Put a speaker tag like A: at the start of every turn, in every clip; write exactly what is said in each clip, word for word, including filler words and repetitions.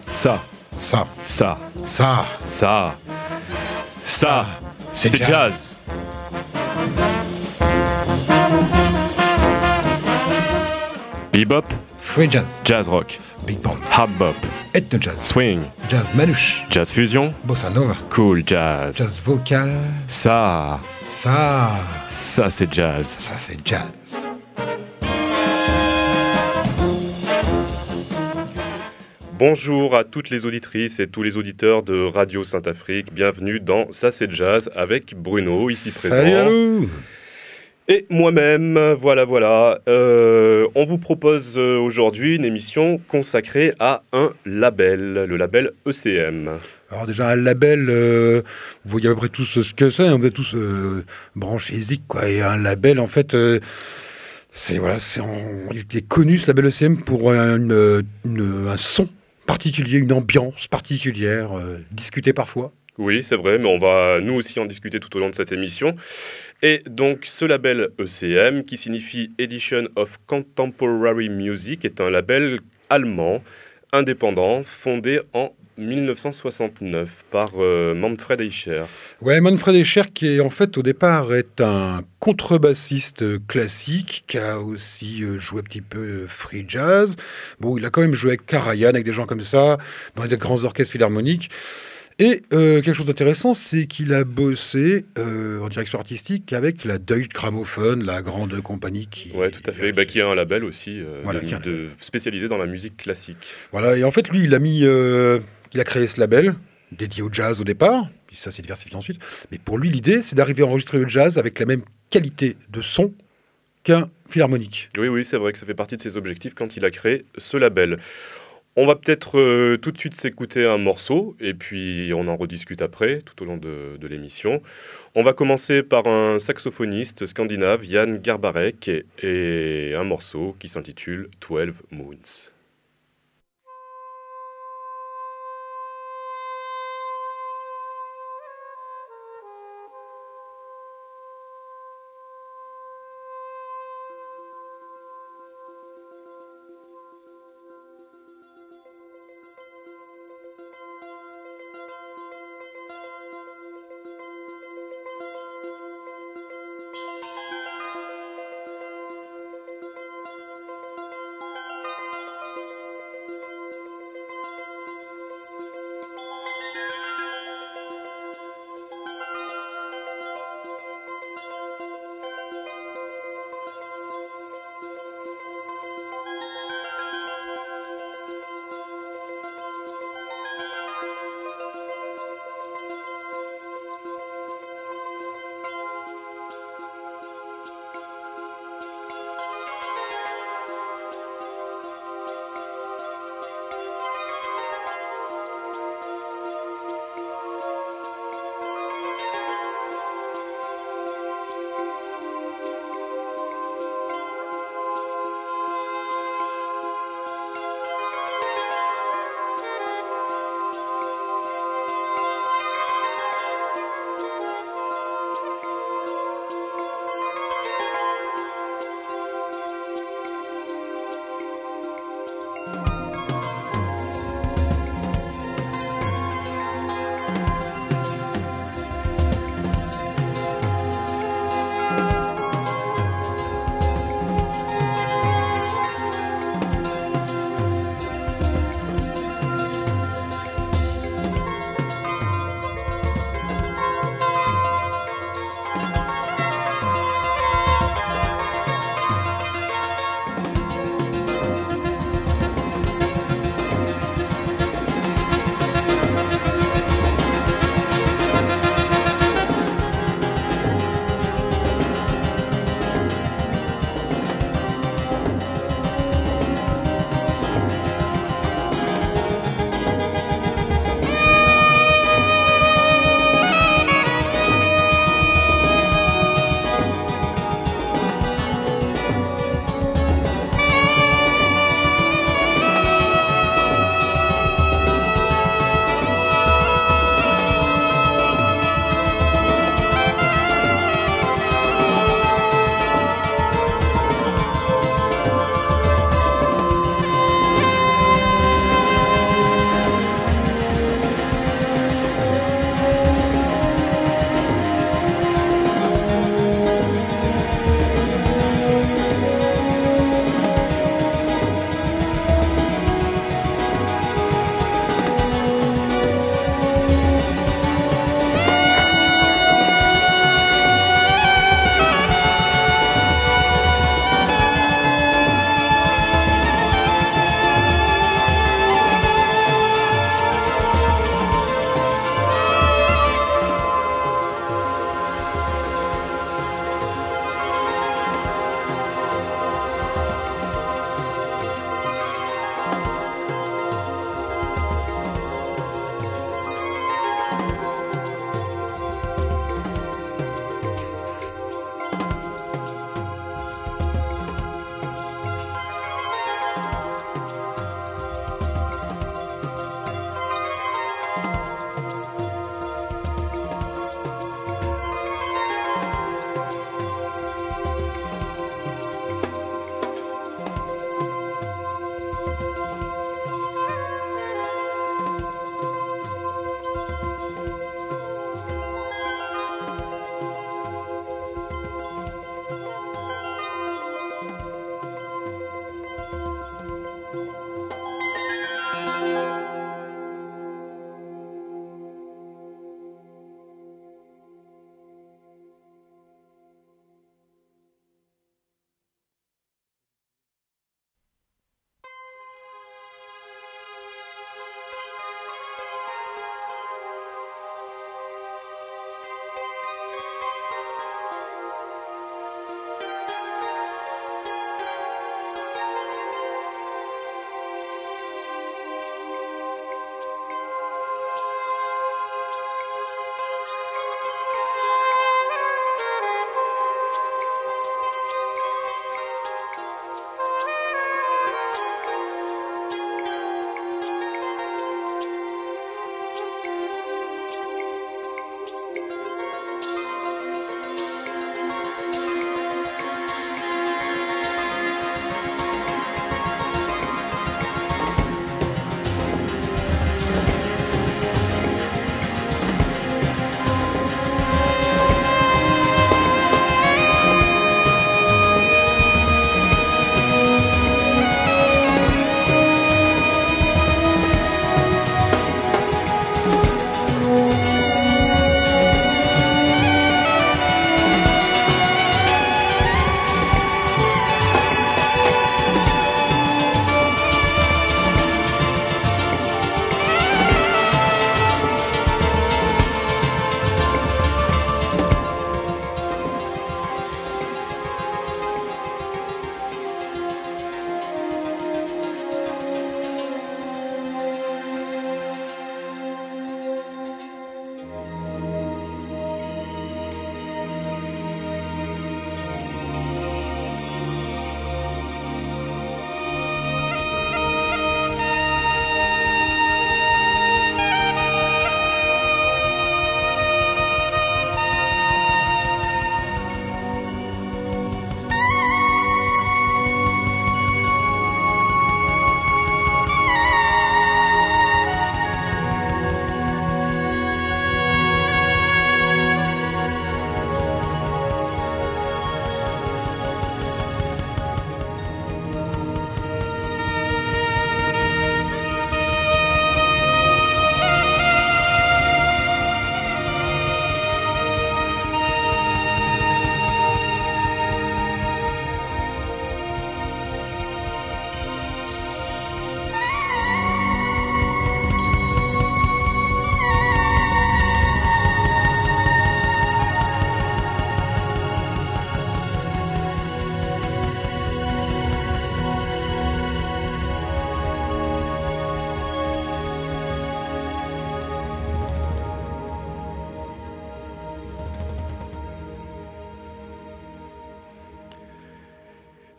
A: Ça,
B: Ça,
A: ça,
B: ça,
A: ça, ça, c'est
B: c'est
A: jazz.
B: jazz.
A: Bebop,
B: free jazz,
A: jazz rock,
B: big band,
A: hard bop,
B: ethno jazz,
A: swing,
B: jazz manouche,
A: jazz fusion,
B: bossa nova,
A: cool jazz.
B: jazz vocal,
A: Ça,
B: ça,
A: ça c'est jazz.
B: ça c'est jazz.
C: Bonjour à toutes les auditrices et tous les auditeurs de Radio Saint-Afrique. Bienvenue dans Ça c'est Jazz avec Bruno, ici présent.
B: Salut à nous.
C: Et moi-même, voilà, voilà. Euh, on vous propose euh, aujourd'hui une émission consacrée à un label, le label E C M.
B: Alors déjà un label, euh, vous voyez à peu près tous ce que c'est, on est tous euh, branchés zik, quoi. Et un label, en fait, euh, c'est voilà, c'est en- il est connu ce label E C M pour une, une- un son particulier, une ambiance particulière, euh, discutée parfois.
C: Oui, c'est vrai, mais on va nous aussi en discuter tout au long de cette émission. Et donc, ce label E C M, qui signifie Edition of Contemporary Music, est un label allemand, indépendant, fondé en dix-neuf cent soixante-neuf par euh, Manfred Eicher.
B: Ouais, Manfred Eicher, qui est en fait au départ est un contrebassiste euh, classique, qui a aussi euh, joué un petit peu euh, free jazz. Bon, il a quand même joué avec Karajan, avec des gens comme ça, dans des grands orchestres philharmoniques. Et euh, quelque chose d'intéressant, c'est qu'il a bossé euh, en direction artistique avec la Deutsche Grammophon, la grande compagnie qui...
C: Ouais, tout à fait. Bah, qui a un label aussi euh,
B: Voilà,
C: de-
B: qui a un
C: de- spécialisé dans la musique classique.
B: Voilà, et en fait, lui, il a mis, euh, il a créé ce label dédié au jazz au départ, puis ça s'est diversifié ensuite. Mais pour lui, l'idée, c'est d'arriver à enregistrer le jazz avec la même qualité de son qu'un philharmonique.
C: Oui, oui, c'est vrai que ça fait partie de ses objectifs quand il a créé ce label. On va peut-être euh, tout de suite s'écouter un morceau et puis on en rediscute après, tout au long de, de l'émission. On va commencer par un saxophoniste scandinave, Jan Garbarek, et, et un morceau qui s'intitule Twelve Moons.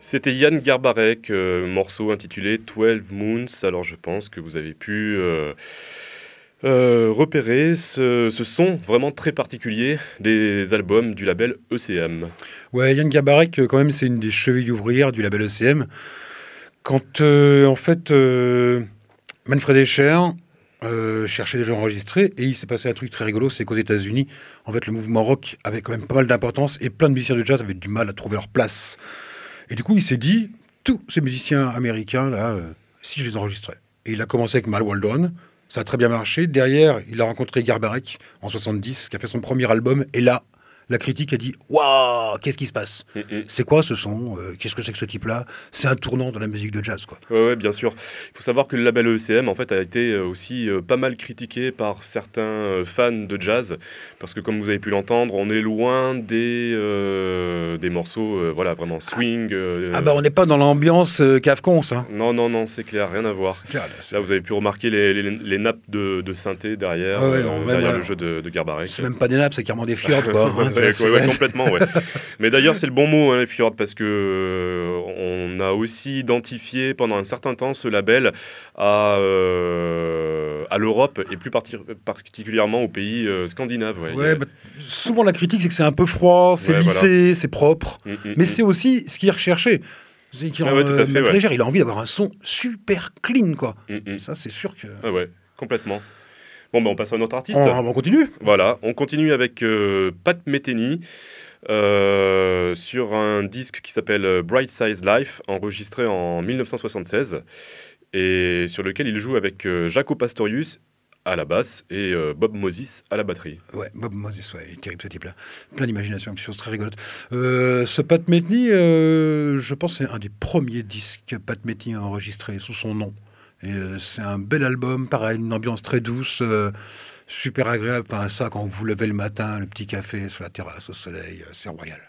C: C'était Yann Garbarek, euh, morceau intitulé douze Moons. Alors je pense que vous avez pu euh, euh, repérer ce, ce son vraiment très particulier des albums du label E C M.
B: Ouais, Yann Garbarek, quand même, c'est une des chevilles ouvrières du label E C M. Quand, euh, en fait, euh, Manfred Escher euh, cherchait des gens enregistrés, et il s'est passé un truc très rigolo, c'est qu'aux États-Unis, en fait, le mouvement rock avait quand même pas mal d'importance, et plein de musiciens de jazz avaient du mal à trouver leur place. Et du coup, il s'est dit, tous ces musiciens américains, là, euh, si je les enregistrais. Et il a commencé avec Mal Waldron, ça a très bien marché. Derrière, il a rencontré Garbarek en soixante-dix, qui a fait son premier album, et là, la critique a dit « Waouh, qu'est-ce qui se passe ?
C: Mm-mm.
B: C'est quoi ce son ? Euh, Qu'est-ce que c'est que ce type-là » C'est un tournant dans la musique de jazz, quoi.
C: Ouais, ouais, bien sûr. Il faut savoir que le label E C M en fait, a été aussi euh, pas mal critiqué par certains euh, fans de jazz, parce que comme vous avez pu l'entendre, on est loin des, euh, des morceaux euh, voilà, vraiment swing. Euh,
B: Ah bah on n'est pas dans l'ambiance euh, Cave-Cons, hein.
C: Non, non, non, c'est clair, rien à voir.
B: Regarde, c'est-
C: Là, vous avez pu remarquer les, les, les nappes de, de synthé derrière,
B: Ouais, ouais, non,
C: euh,
B: même,
C: derrière
B: euh,
C: le jeu de, de Garbarek.
B: C'est même pas des nappes, c'est carrément des fjords, quoi. hein.
C: Ouais,
B: C'est-
C: ouais, ouais, complètement, ouais. Mais d'ailleurs, c'est le bon mot, hein, les fjords, parce que euh, on a aussi identifié pendant un certain temps ce label à, euh, à l'Europe et plus parti- particulièrement aux pays euh, scandinaves. Ouais, Il y a-
B: Ouais, bah, souvent la critique c'est que c'est un peu froid, c'est
C: Ouais,
B: lissé, c'est propre,
C: Mm, mm,
B: mais
C: mm.
B: c'est aussi ce qu'il est recherché. C'est qu'il
C: Ah ouais, tout à fait,
B: Manfred
C: ouais.
B: Escher, il a envie d'avoir un son super clean, quoi.
C: Mm, mm.
B: Ça, c'est sûr que.
C: Ah ouais, complètement. Bon, ben on passe à notre artiste.
B: On, on continue.
C: Voilà, on continue avec euh, Pat Metheny euh, sur un disque qui s'appelle Bright Size Life, enregistré en mille neuf cent soixante-seize, et sur lequel il joue avec euh, Jaco Pastorius à la basse et euh, Bob Moses à la batterie.
B: Ouais, Bob Moses, ouais, il est terrible ce type-là. Plein d'imagination, des choses très rigolotes. Euh, ce Pat Metheny, euh, je pense que c'est un des premiers disques que Pat Metheny a enregistré sous son nom. Et euh, c'est un bel album, pareil, une ambiance très douce, euh, super agréable. Enfin, ça, quand vous levez le matin, le petit café sur la terrasse au soleil, euh, c'est royal.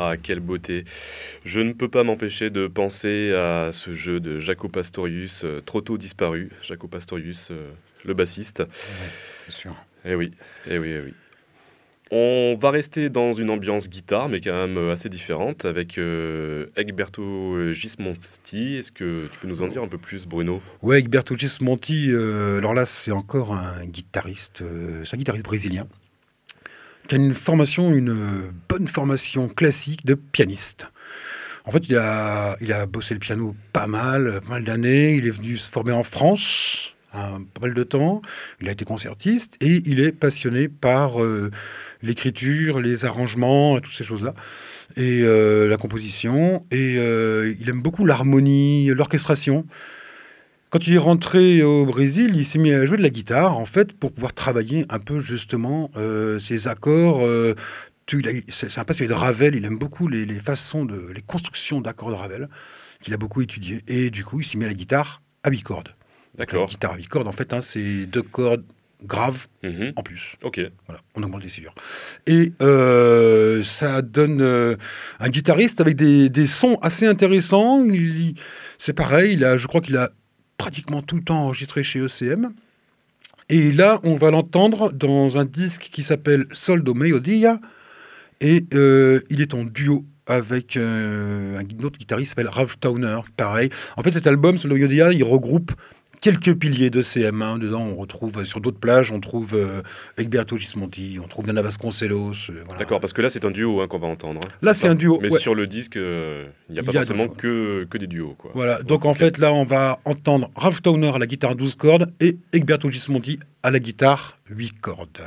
C: Ah, quelle beauté. Je ne peux pas m'empêcher de penser à ce jeu de Jaco Pastorius, euh, trop tôt disparu. Jaco Pastorius, euh, le bassiste.
B: Ouais, c'est sûr.
C: Eh oui, eh oui, eh oui. On va rester dans une ambiance guitare, mais quand même assez différente, avec euh, Egberto Gismonti. Est-ce que tu peux nous en dire un peu plus, Bruno?
B: Ouais, Egberto Gismonti, euh, alors là, c'est encore un guitariste, euh, c'est un guitariste brésilien, qui a une formation, une bonne formation classique de pianiste. En fait, il a, il a bossé le piano pas mal, pas mal d'années. Il est venu se former en France, un, pas mal de temps. Il a été concertiste et il est passionné par euh, l'écriture, les arrangements, toutes ces choses-là, et euh, la composition. Et euh, il aime beaucoup l'harmonie, l'orchestration. Quand il est rentré au Brésil, il s'est mis à jouer de la guitare, en fait, pour pouvoir travailler un peu justement euh, ses accords. Euh, tu- il a- c'est c'est un passionné de Ravel, il aime beaucoup les, les façons, de, les constructions d'accords de Ravel, qu'il a beaucoup étudié. Et du coup, il s'est mis à la guitare à huit cordes. La
C: D'accord.
B: guitare à huit cordes, en fait, hein, c'est deux cordes graves
C: Mhm.
B: en plus.
C: Ok.
B: Voilà, on augmente les silures. Et euh, ça donne euh, un guitariste avec des, des sons assez intéressants. Il, c'est pareil, il a, je crois qu'il a pratiquement tout le temps enregistré chez E C M. Et là, on va l'entendre dans un disque qui s'appelle Soldo Melodia. Et euh, il est en duo avec euh, un autre guitariste qui s'appelle Ralph Towner. Pareil. En fait, cet album, Soldo Melodia, il regroupe quelques piliers de C M. Hein. Dedans, on retrouve, sur d'autres plages, on trouve euh, Egberto Gismonti, on trouve Nana Vasconcelos. euh, voilà.
C: D'accord, parce que là, c'est un duo hein, qu'on va entendre. hein.
B: Là,
C: C'est
B: c'est
C: ça.
B: un duo.
C: Mais
B: ouais.
C: sur le disque, euh, il n'y a
B: Il
C: pas
B: y a
C: forcément
B: d'autres
C: que, que des duos. Quoi.
B: Voilà, donc en
C: Ok.
B: fait là on va entendre Ralph Towner à la guitare douze cordes et Egberto Gismonti à la guitare huit cordes.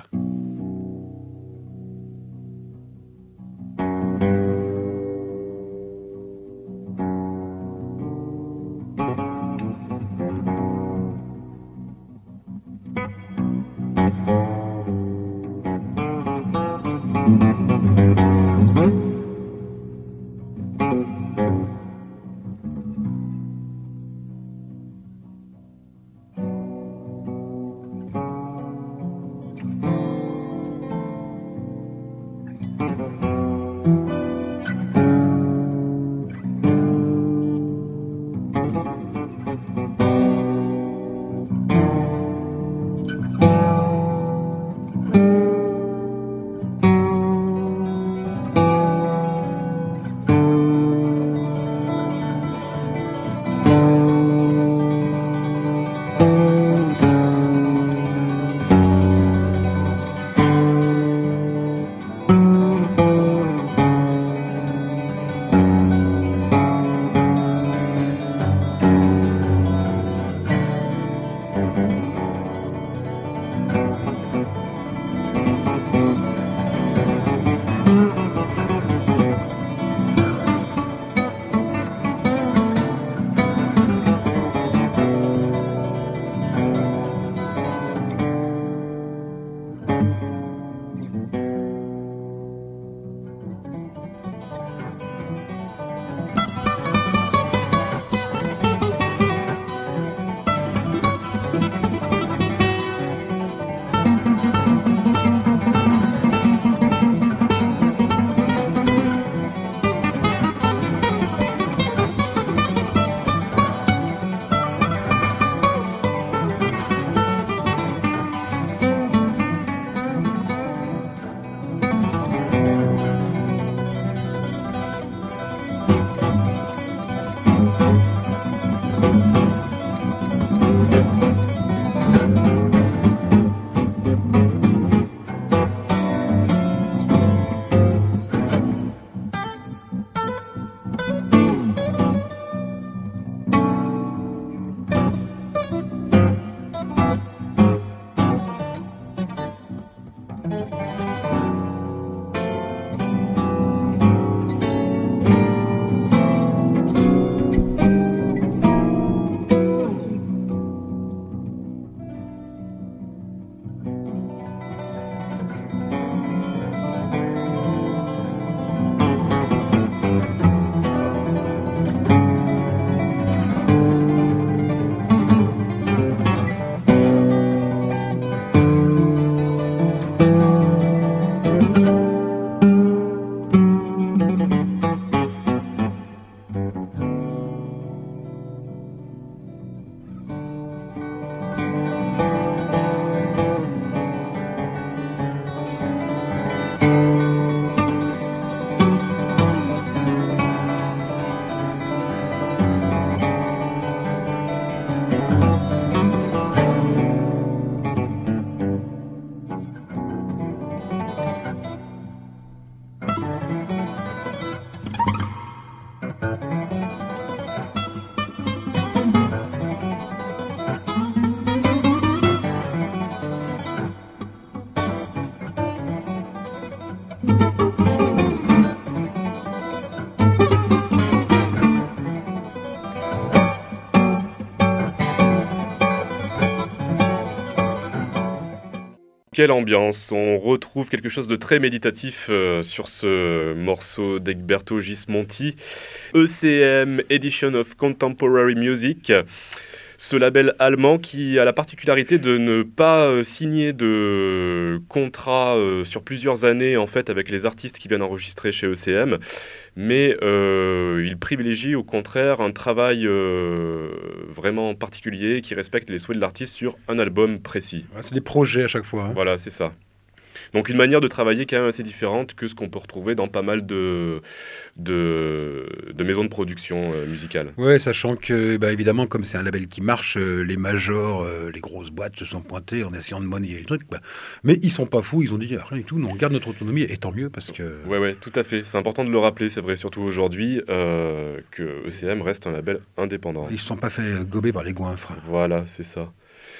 C: Quelle ambiance! On retrouve quelque chose de très méditatif euh, sur ce morceau d'Egberto Gismonti. E C M, Edition of Contemporary Music. Ce label allemand qui a la particularité de ne pas euh, signer de contrat euh, sur plusieurs années en fait avec les artistes qui viennent enregistrer chez E C M, mais euh, il privilégie au contraire un travail euh, vraiment particulier qui respecte les souhaits de l'artiste sur un album précis.
B: Ouais, c'est des projets à chaque fois. Hein.
C: Voilà, c'est ça. Donc une manière de travailler quand même assez différente que ce qu'on peut retrouver dans pas mal de, de, de maisons de production euh, musicale.
B: Ouais, sachant que, bah, évidemment, comme c'est un label qui marche, euh, les majors, euh, les grosses boîtes se sont pointées en essayant de monnayer le truc. Bah, mais ils sont pas fous, ils ont dit rien du tout, nous on garde notre autonomie, et tant mieux parce que...
C: Ouais, ouais, tout à fait. C'est important de le rappeler, c'est vrai, surtout aujourd'hui, euh, que E C M reste un label indépendant.
B: Ils se sont pas fait gober par les goinfres.
C: Voilà, c'est ça.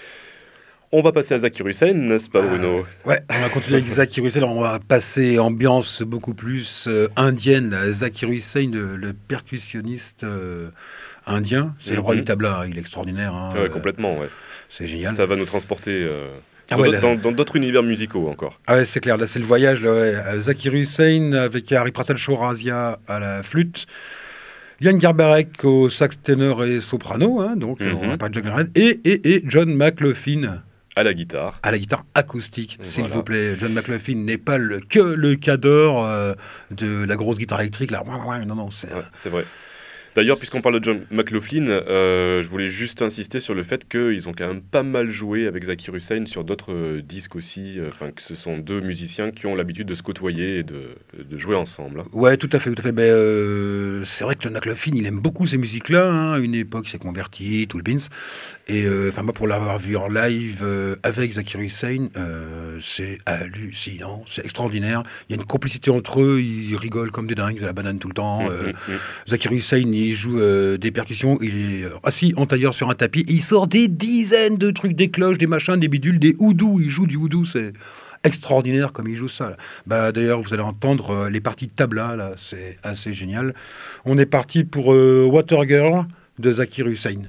C: On va passer à Zakir Hussain, n'est-ce pas Bruno?
B: euh, Ouais, on va continuer avec Zakir Hussain, on va passer ambiance beaucoup plus euh, indienne. Là. Zakir Hussain, le, le percussionniste euh, indien, c'est mm-hmm. le roi du tabla, il est extraordinaire. Hein,
C: ouais, complètement, ouais.
B: C'est génial.
C: Ça va nous transporter euh,
B: ah
C: dans,
B: ouais,
C: d'autres, là... dans, dans d'autres univers musicaux encore.
B: Ah ouais, c'est clair, là c'est le voyage. Là, ouais. Zakir Hussain avec Hariprasad Chaurasia à la flûte. Yann Garbarek au sax ténor et soprano, hein, donc mm-hmm. on n'a pas de John Garbarek, et, et, et John McLaughlin.
C: À la guitare.
B: À la guitare acoustique, voilà. S'il vous plaît. John McLaughlin n'est pas le, que le cadre euh, de la grosse guitare électrique. Là. Non, non, c'est...
C: Ouais, c'est vrai. D'ailleurs, puisqu'on parle de John McLaughlin, euh, je voulais juste insister sur le fait qu'ils ont quand même pas mal joué avec Zakir Hussain sur d'autres euh, disques aussi. Enfin, euh, que ce sont deux musiciens qui ont l'habitude de se côtoyer et de, de jouer ensemble.
B: Ouais, tout à fait, tout à fait. Ben, euh, c'est vrai que John McLaughlin, il aime beaucoup ces musiques-là. Hein. À une époque, il s'est converti, tout le bins. Et euh, moi, pour l'avoir vu en live euh, avec Zakir Hussain, euh, c'est hallucinant, c'est extraordinaire. Il y a une complicité entre eux, ils rigolent comme des dingues, de la banane tout le temps.
C: Mmh,
B: euh,
C: mmh.
B: Zakir Hussain, il joue euh, des percussions, il est assis en tailleur sur un tapis, et il sort des dizaines de trucs, des cloches, des machins, des bidules, des oudous, il joue du oudou, c'est extraordinaire comme il joue ça. Là. Bah, d'ailleurs, vous allez entendre euh, les parties de tabla, là, c'est assez génial. On est parti pour euh, Water Girl de Zakir Hussain.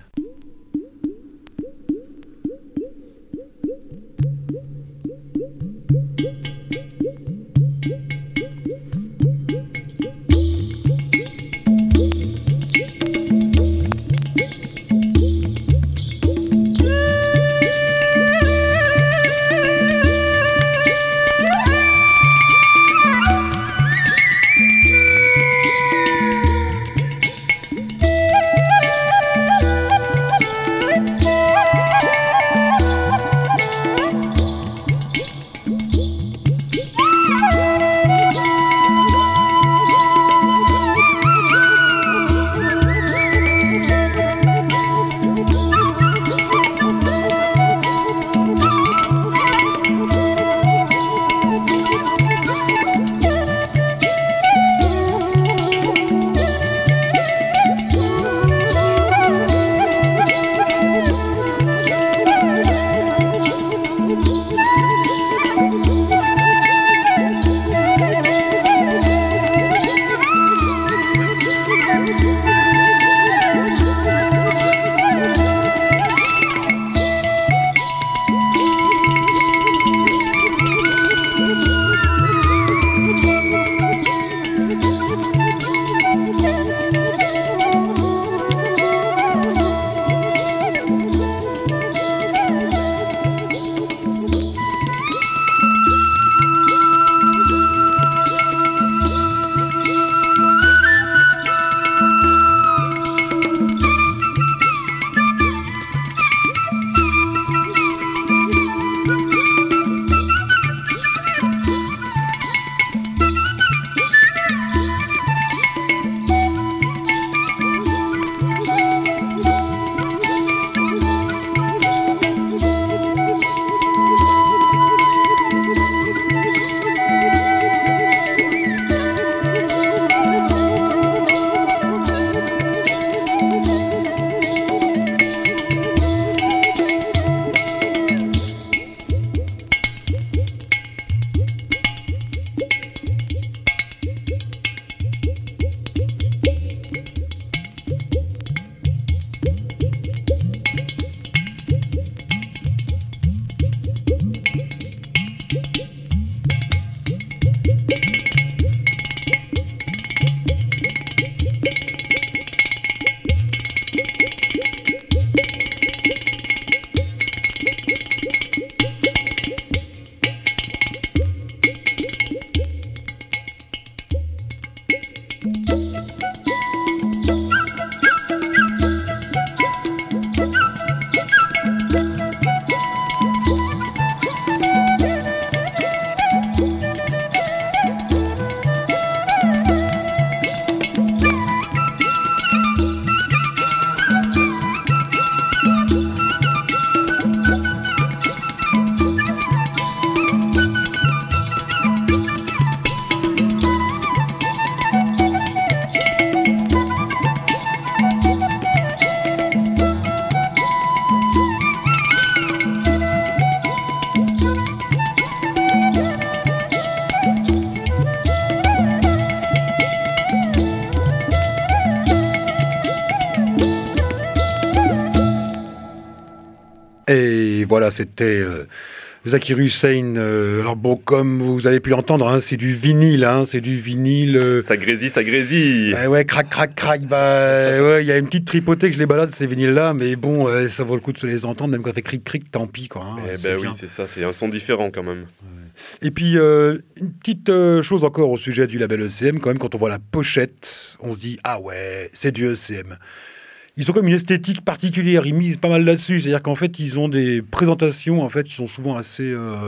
B: Et voilà, c'était euh, Zakir Hussain. Euh, alors bon, comme vous avez pu l'entendre, hein, c'est du vinyle, hein, c'est du vinyle. Euh,
C: Ça grésille, ça grésille.
B: euh, ouais, crac, crac, crac. Bah, ouais, il y a une petite tripotée que je les balade ces vinyles-là, mais bon, euh, ça vaut le coup de se les entendre, même quand ça fait cric, cric, tant pis, quoi. Hein,
C: Eh
B: c'est
C: ben oui,
B: bien.
C: c'est ça, c'est un son différent quand même.
B: Et puis, euh, une petite euh, chose encore au sujet du label E C M, quand même, quand on voit la pochette, on se dit, ah ouais, c'est du E C M. Ils ont comme une esthétique particulière, ils misent pas mal là-dessus, c'est-à-dire qu'en fait, ils ont des présentations, en fait, qui sont souvent assez, euh,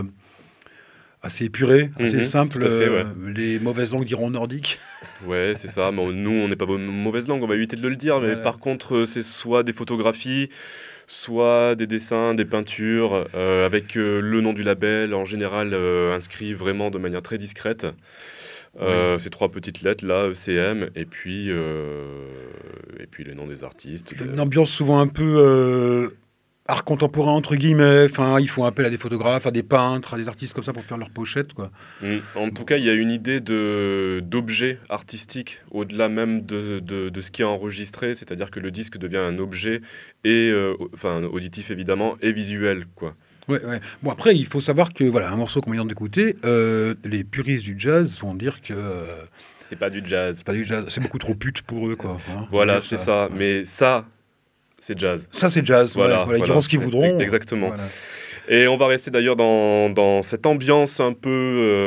B: assez épurées, assez
C: Mhm,
B: simples,
C: tout à fait, ouais.
B: euh, les mauvaises langues diront nordiques.
C: Ouais, c'est ça. Mais nous, on n'est pas bonne- mauvaise langue, on va éviter de le dire. Mais
B: Voilà.
C: par contre, euh, c'est soit des photographies, soit des dessins, des peintures, euh, avec euh, le nom du label, en général euh, inscrit vraiment de manière très discrète. Euh, Ces trois petites lettres là, E C M, et puis, euh, et puis les noms des artistes.
B: Il y a
C: de-
B: une ambiance souvent un peu euh, art contemporain, entre guillemets, enfin, ils font appel à des photographes, à des peintres, à des artistes comme ça pour faire leurs pochettes, quoi.
C: Mm. En tout cas, il y a une idée de, d'objet artistique au-delà même de, de, de ce qui est enregistré, c'est-à-dire que le disque devient un objet, et, euh, enfin, auditif évidemment, et visuel, quoi.
B: Ouais, ouais. Bon, après, il faut savoir que, voilà, un morceau qu'on vient d'écouter, euh, les puristes du jazz vont dire que euh,
C: C'est pas du jazz.
B: c'est pas du jazz, c'est beaucoup trop pute pour eux, quoi. Hein,
C: Voilà,
B: ouais,
C: c'est ça.
B: ouais.
C: Mais ça, c'est jazz.
B: Ça, c'est jazz,
C: Voilà,
B: ouais, voilà, ils
C: voilà.
B: diront ce qu'ils voudront.
C: Exactement.
B: Voilà.
C: Et on va rester d'ailleurs dans, dans cette ambiance un peu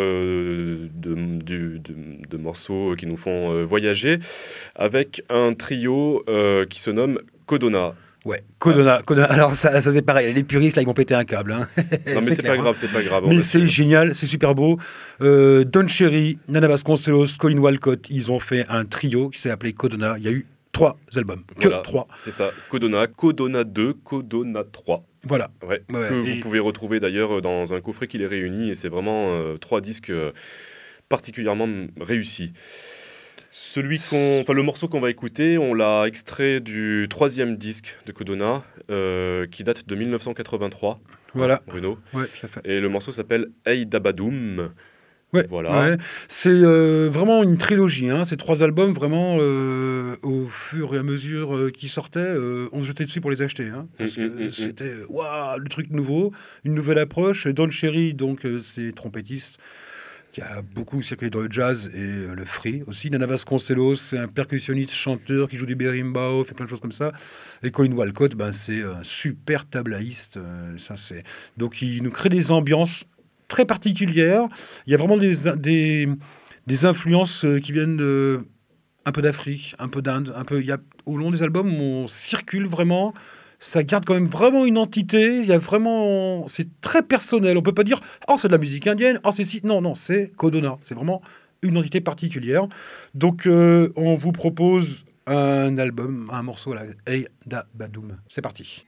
C: euh, de, du- de- de morceaux qui nous font euh, voyager, avec un trio euh, qui se nomme Codona.
B: Ouais, Codona, Codona. Alors, ça, ça c'est pareil, les puristes, là, ils vont péter un câble. Hein.
C: Non mais c'est
B: clair,
C: pas
B: hein.
C: grave, c'est pas grave. On
B: Mais
C: va-
B: c'est génial, c'est super beau. Euh, Don Cherry, Nana Vasconcelos, Colin Walcott, ils ont fait un trio qui s'est appelé Codona. Il y a eu trois albums, que
C: Voilà.
B: trois.
C: C'est ça, Codona, Codona deux, Codona trois.
B: Voilà.
C: Ouais,
B: Ouais,
C: que
B: et-
C: vous pouvez retrouver d'ailleurs dans un coffret qui les réunit, et c'est vraiment euh, trois disques euh, particulièrement réussis. Celui qu'on, enfin, le morceau qu'on va écouter, on l'a extrait du troisième disque de Codona, euh, qui date de mille neuf cent quatre-vingt-trois.
B: Voilà.
C: Bruno.
B: Ouais, tout à fait.
C: Et le morceau s'appelle Hey Dabadoum.
B: Ouais,
C: Voilà.
B: ouais. C'est euh, vraiment une trilogie. Hein. Ces trois albums, vraiment, euh, au fur et à mesure euh, qu'ils sortaient, euh, on se jetait dessus pour les acheter. Hein, parce
C: Mm, mm,
B: que
C: mm,
B: c'était euh, waouh, le truc nouveau, une nouvelle approche. Don Cherry, donc, euh, c'est trompettiste qui a beaucoup circulé dans le jazz et euh, le free aussi. Nana Vasconcelos, c'est un percussionniste, chanteur qui joue du berimbau, fait plein de choses comme ça. Et Colin Walcott, ben, c'est un super tablaïste. euh, ça, c'est... Donc, il nous crée des ambiances très particulières. Il y a vraiment des, des, des influences euh, qui viennent de, un peu d'Afrique, un peu d'Inde, un peu. Il y a, au long des albums, on circule vraiment. Ça garde quand même vraiment une entité. Il y a vraiment, c'est très personnel. On peut pas dire, oh c'est de la musique indienne, oh c'est si. Non, non, c'est Codona. C'est vraiment une entité particulière. Donc, euh, on vous propose un album, un morceau là, Hey Da Badoum. C'est parti.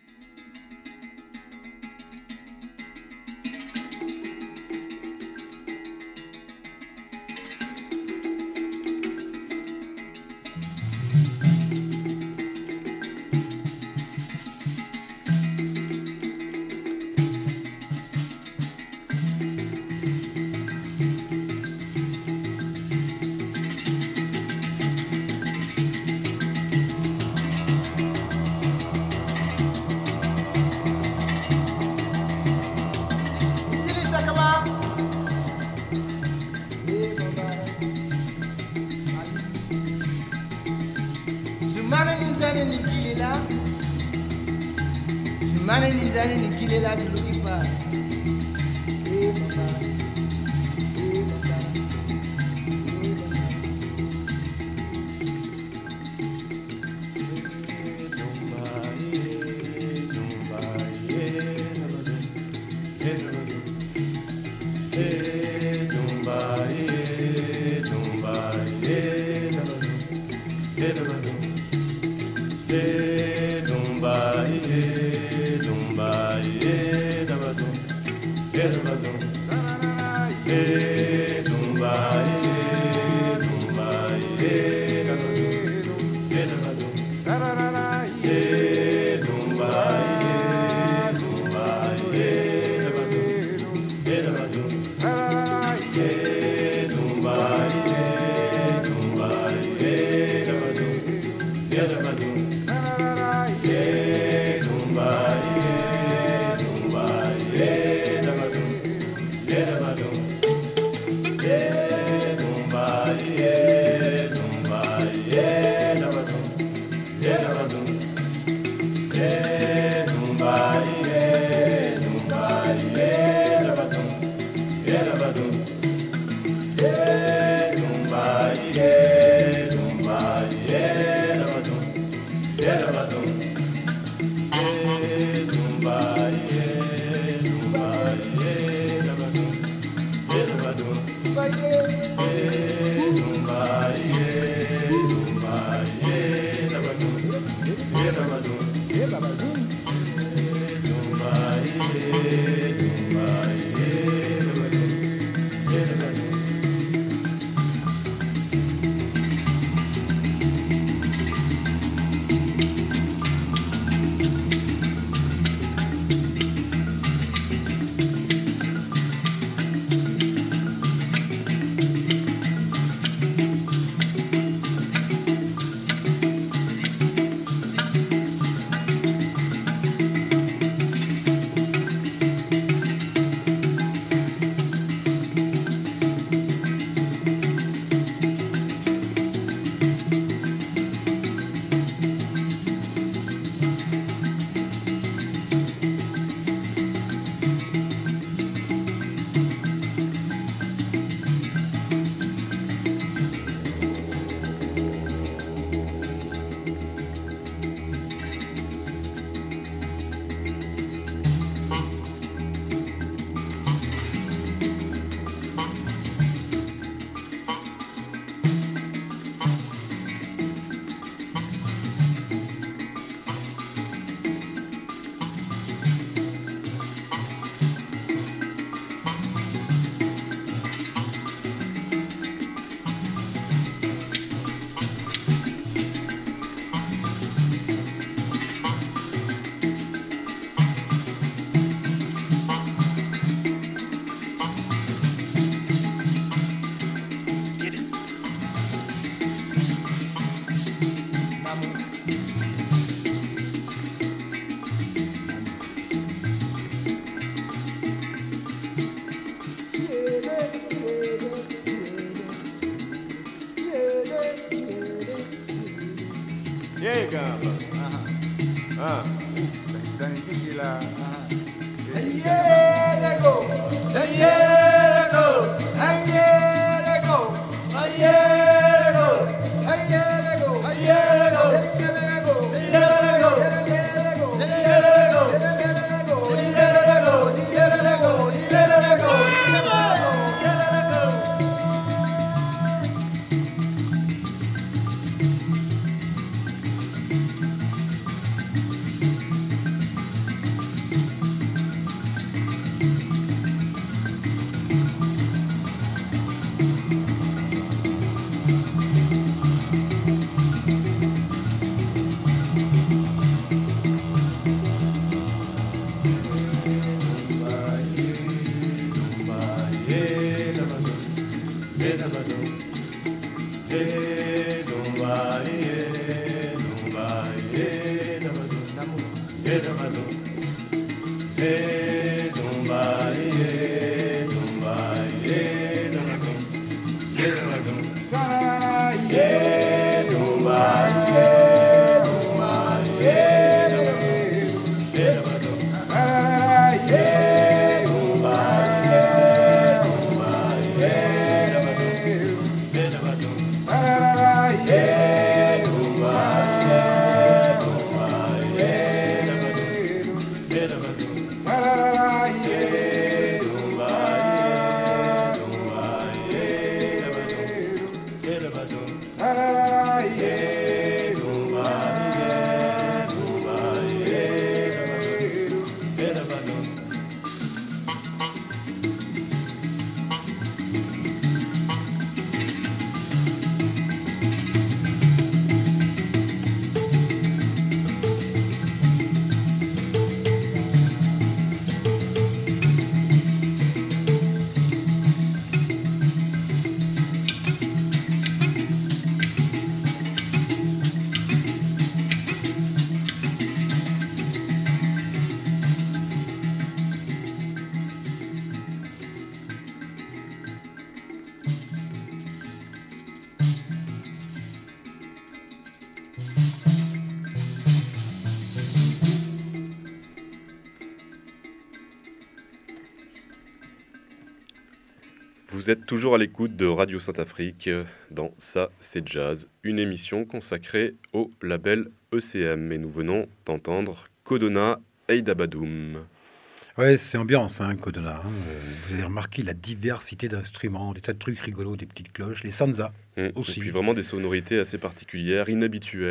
C: Vous êtes toujours à l'écoute de Radio Saint-Afrique dans Ça c'est Jazz, une émission consacrée au label E C M. Et nous venons d'entendre Kodona Eidabadum.
B: Ouais, c'est ambiance, hein, Kodona. Hein. Vous avez remarqué la diversité d'instruments, des tas de trucs rigolos, des petites cloches, les sanza
C: Mmh.
B: aussi.
C: Et puis vraiment des sonorités assez particulières, inhabituelles.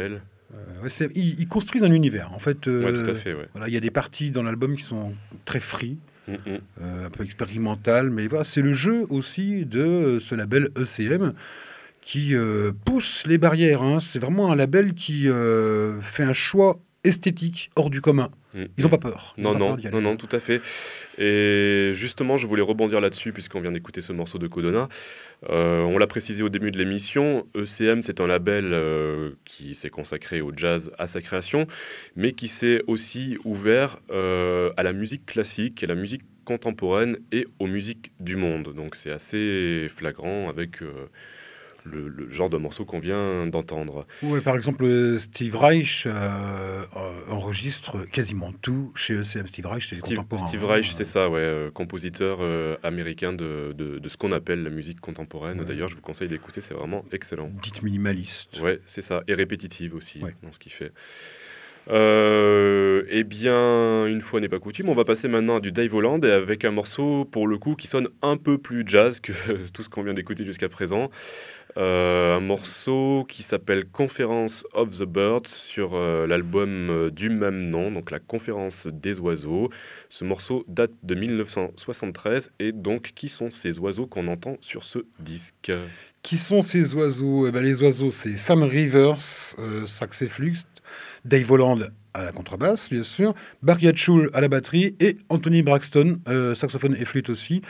B: Euh, ouais, c'est- ils, ils construisent un univers. En fait, euh,
C: Ouais, tout à fait, ouais.
B: voilà, il y a des parties dans l'album qui sont très free,
C: Mm, mm.
B: euh, un peu expérimentales, mais voilà, c'est le jeu aussi de euh, ce label E C M qui euh, pousse les barrières. Hein. C'est vraiment un label qui euh, fait un choix esthétique hors du commun.
C: Mm,
B: Ils n'ont
C: mm.
B: pas peur. Ils ont
C: Non,
B: pas
C: non,
B: peur d'y aller.
C: non, non, tout à fait. Et justement, je voulais rebondir là-dessus, puisqu'on vient d'écouter ce morceau de Codona. Euh, on l'a précisé au début de l'émission, E C M, c'est un label euh, qui s'est consacré au jazz à sa création, mais qui s'est aussi ouvert euh, à la musique classique, à la musique contemporaine et aux musiques du monde. Donc c'est assez flagrant avec euh, le, le genre de morceau qu'on vient d'entendre.
B: Ouais, par exemple, euh, Steve Reich euh, euh, enregistre quasiment tout chez E C M. Steve Reich, c'est
C: Steve,
B: contemporain.
C: Steve
B: hein.
C: Reich, c'est ça, ouais, euh, compositeur euh, américain de, de, de ce qu'on appelle la musique contemporaine.
B: Ouais.
C: D'ailleurs, je vous conseille d'écouter, c'est vraiment excellent.
B: Dite minimaliste.
C: Ouais, c'est ça, et répétitive aussi
B: Ouais.
C: dans ce qu'il fait. Euh, eh bien, une fois n'est pas coutume, on va passer maintenant à du Dave Holland et avec un morceau pour le coup qui sonne un peu plus jazz que tout ce qu'on vient d'écouter jusqu'à présent. Euh, un morceau qui s'appelle Conference of the Birds sur euh, l'album euh, du même nom, donc la Conférence des oiseaux. Ce morceau date de mille neuf cent soixante-treize et donc qui sont ces oiseaux qu'on entend sur ce disque?
B: Qui sont ces oiseaux? Eh ben, les oiseaux, c'est Sam Rivers, euh, sax et flûte, Dave Holland à la contrebasse, bien sûr, Barry Hatchell à la batterie et Anthony Braxton, euh, saxophone et flûte aussi.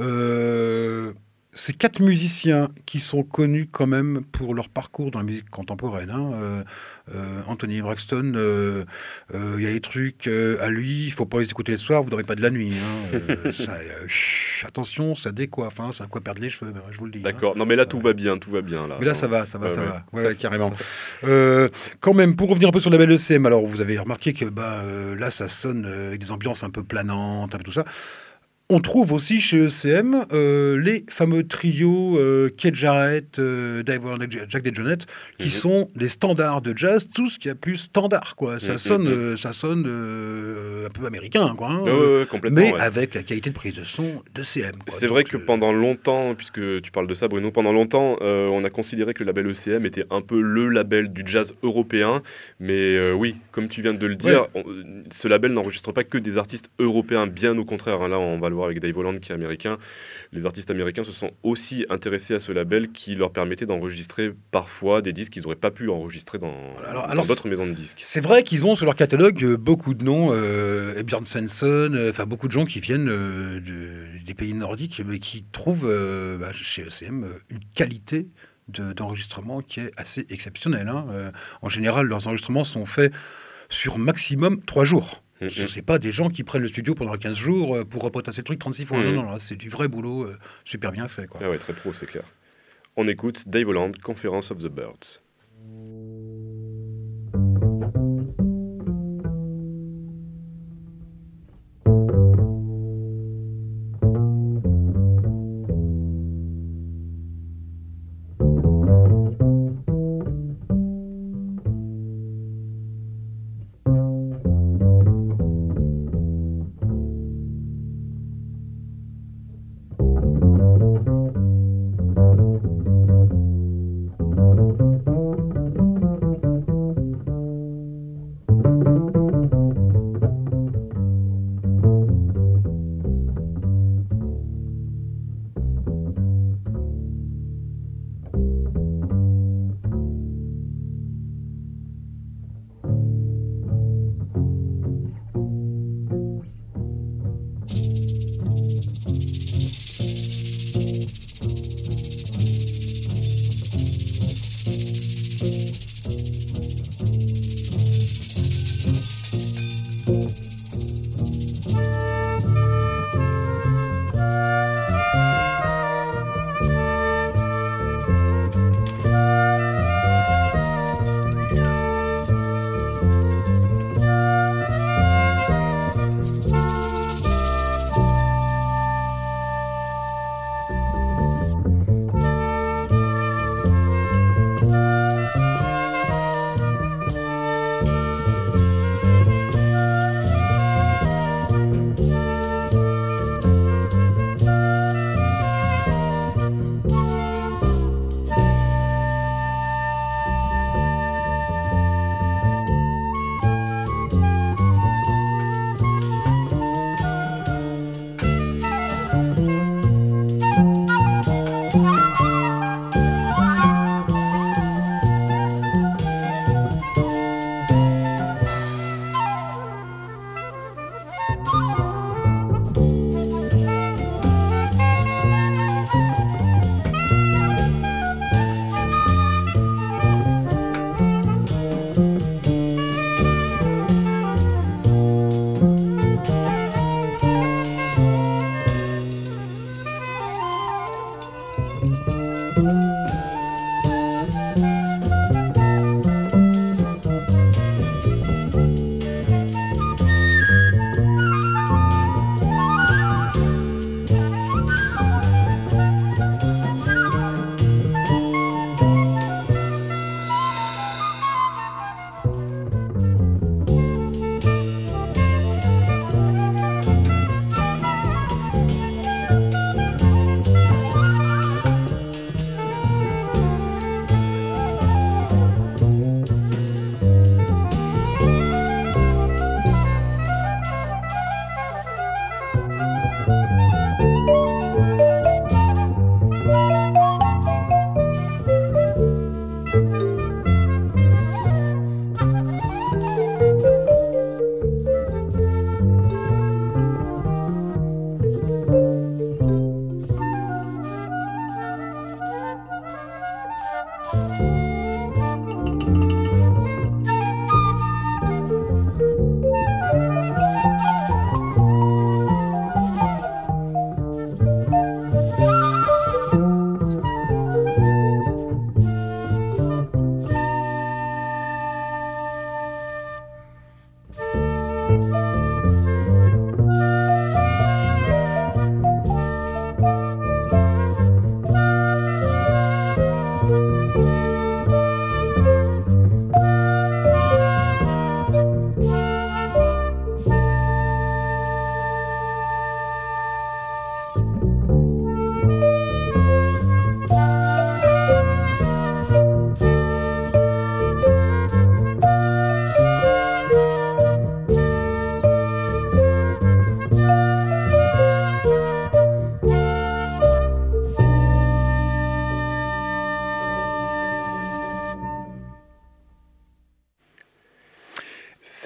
B: Euh, ces quatre musiciens qui sont connus quand même pour leur parcours dans la musique contemporaine. Hein. Euh, euh, Anthony Braxton, euh, euh, il y a des trucs euh, à lui, il faut pas les écouter le soir, vous dormez pas de la nuit. Hein. Euh, ça, euh, chut, attention, ça décoiffe, hein, ça a quoi perdre les cheveux, ben, je vous le dis. Hein.
C: D'accord, non mais là tout va bien, tout va bien. Là,
B: Mais là, ça va, ça va,
C: Ouais,
B: ça
C: ouais.
B: va. Ouais, ouais, carrément. Euh, quand même, pour revenir un peu sur le label E C M, alors vous avez remarqué que bah, euh, là, ça sonne euh, avec des ambiances un peu planantes, un peu tout ça. On trouve aussi chez E C M euh, les fameux trios euh, Keith Jarrett, euh, Dave Holland et Jack DeJohnette, qui
C: Mhm.
B: sont des standards de jazz, tout ce qui est plus standard, quoi. Ça
C: Mhm,
B: sonne,
C: mhm.
B: euh, ça sonne euh, un peu américain, quoi. hein.
C: Ouais, ouais, ouais, complètement.
B: mais
C: ouais.
B: avec la qualité de prise de son de C M. quoi.
C: C'est vrai
B: Donc,
C: que
B: euh,
C: pendant longtemps, puisque tu parles de ça Bruno, pendant longtemps, euh, on a considéré que le label E C M était un peu le label du jazz européen. Mais euh, oui, comme tu viens de le dire, on- ce label n'enregistre pas que des artistes européens, bien au contraire. hein. Là, on va le voir avec Dave Holland qui est américain. Les artistes américains se sont aussi intéressés à ce label qui leur permettait d'enregistrer parfois des disques qu'ils n'auraient pas pu enregistrer dans
B: Alors-
C: dans
B: alors,
C: d'autres maisons de disques.
B: C'est vrai qu'ils ont sur leur catalogue euh, beaucoup de noms, euh, Björn Svensson, euh, enfin beaucoup de gens qui viennent euh, de- des pays nordiques, mais qui trouvent euh, bah, chez E C M euh, une qualité de- d'enregistrement qui est assez exceptionnelle. hein. Euh, en général, leurs enregistrements sont faits sur maximum trois jours.
C: Mhm.
B: Ce n'est pas des gens qui prennent le studio pendant quinze jours euh, pour repotasser le truc trente-six fois.
C: Mhm.
B: Non, non, non, c'est du vrai boulot euh, super bien fait. Quoi.
C: Ah ouais, très pro, c'est clair. On écoute Dave Holland, Conference of the Birds.
D: Thank you.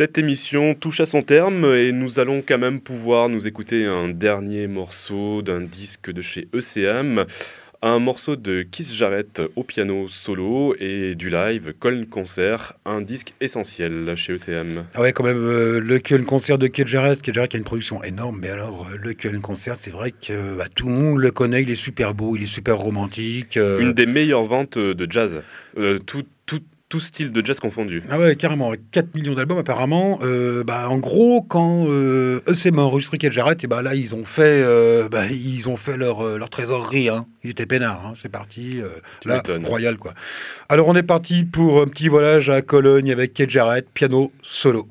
C: Cette émission touche à son terme et nous allons quand même pouvoir nous écouter un dernier morceau d'un disque de chez E C M, un morceau de Keith Jarrett au piano solo et du live Köln Concert, un disque essentiel chez E C M.
B: Ah ouais, quand même, euh, le Köln Concert de Keith Jarrett, Keith Jarrett qui a une production énorme, mais alors euh, le Köln Concert, c'est vrai que bah, tout le monde le connaît, il est super beau, il est super romantique. Euh...
C: Une des meilleures ventes de jazz, euh, tout, tout, tout style de jazz confondu.
B: Ah ouais, carrément, quatre millions d'albums apparemment. Euh, bah, en gros, quand euh, E C M a enregistré Keith Jarrett, et bah, là, ils ont fait, euh, bah, ils ont fait leur, euh, leur trésorerie. Hein. Ils étaient peinards, hein. C'est parti. Euh, là,
C: m'étonnes.
B: royal, quoi. Alors, on est parti pour un petit voyage à Cologne avec Keith Jarrett, piano solo.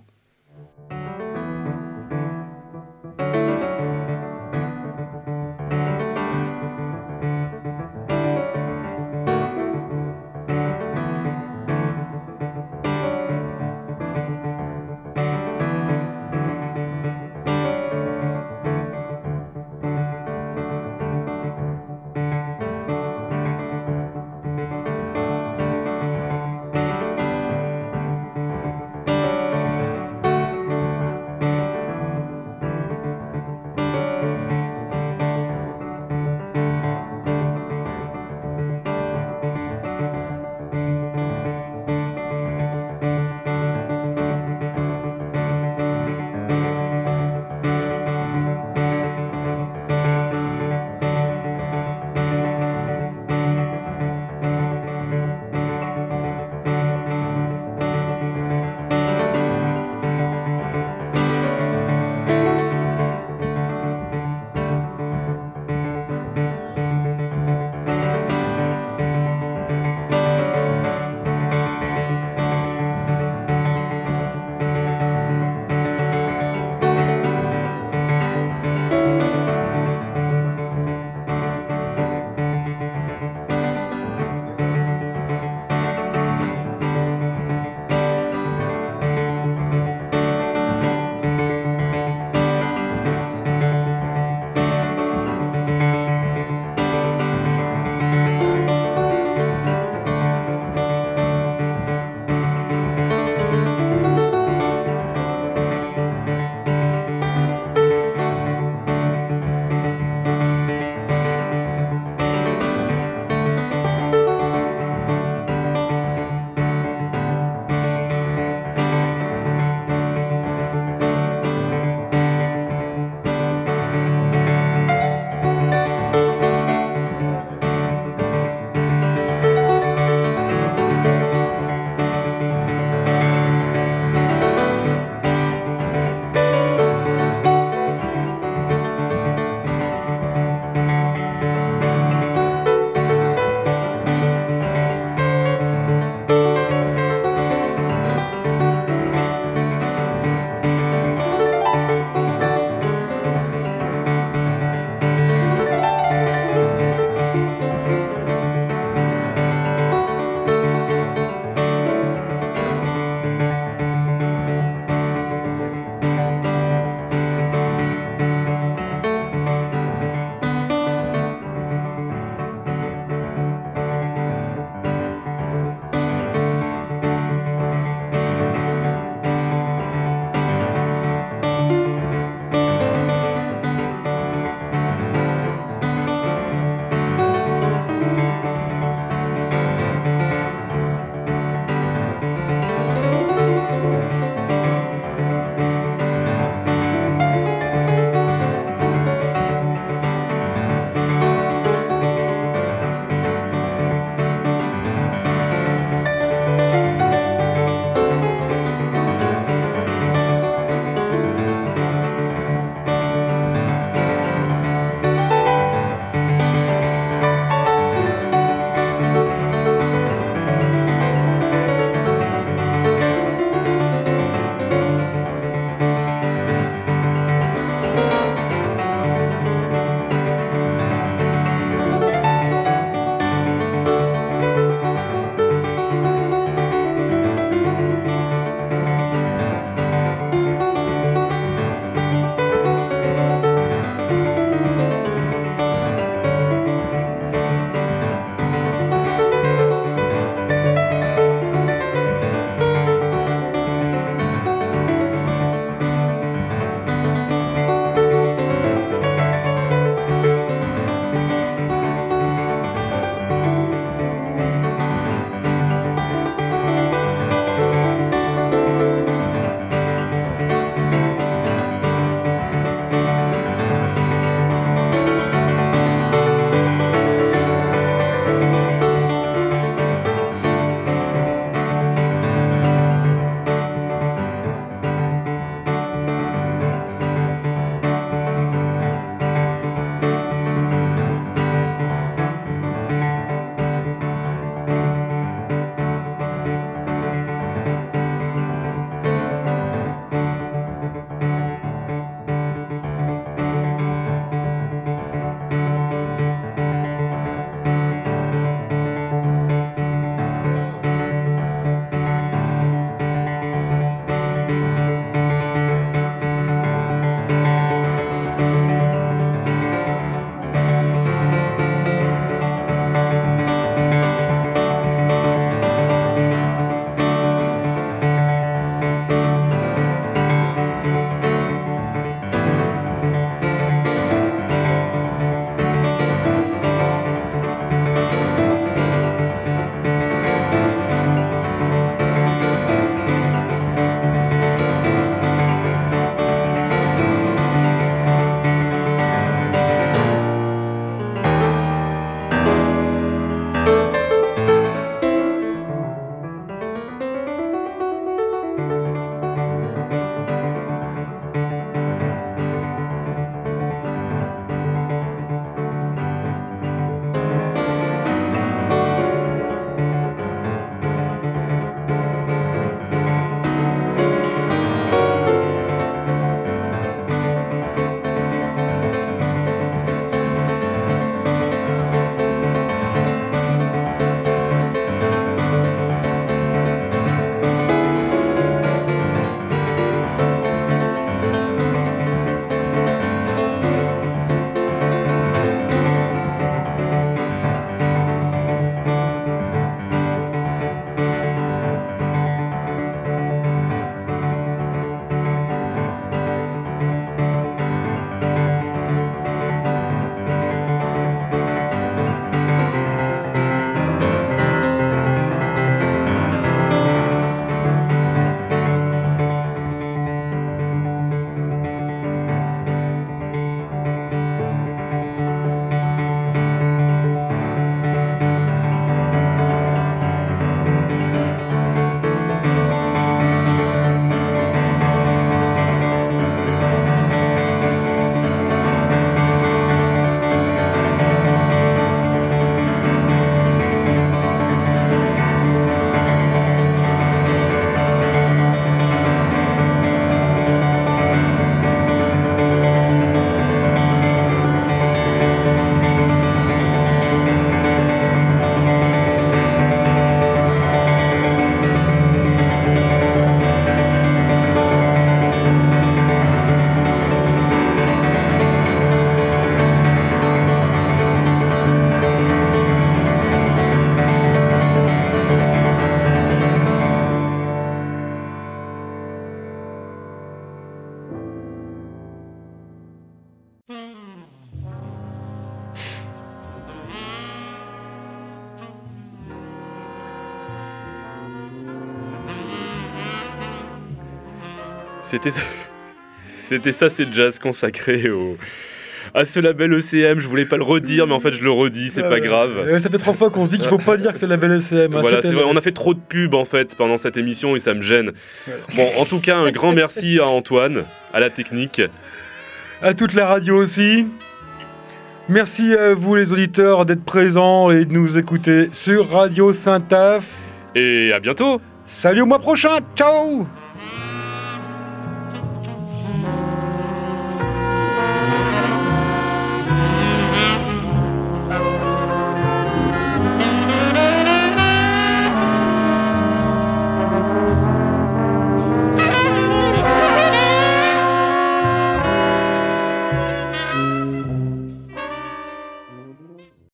C: C'était ça, c'était ça, c'est jazz consacré au... à ce label E C M. Je voulais pas le redire, mais en fait je le redis, c'est
B: Ah
C: pas
B: ouais.
C: grave.
B: Euh, Ça fait trois fois qu'on se dit qu'il faut pas dire que c'est le label E C M. hein,
C: Voilà,
B: c'était
C: c'est vrai,
B: le-
C: on a fait trop de pubs en fait pendant cette émission et ça me gêne.
B: Ouais.
C: Bon, en tout cas, un grand merci à Antoine, à la technique.
B: À toute la radio aussi. Merci à vous les auditeurs d'être présents et de nous écouter sur Radio Saint-Af.
C: Et à bientôt.
B: Salut au mois prochain, ciao.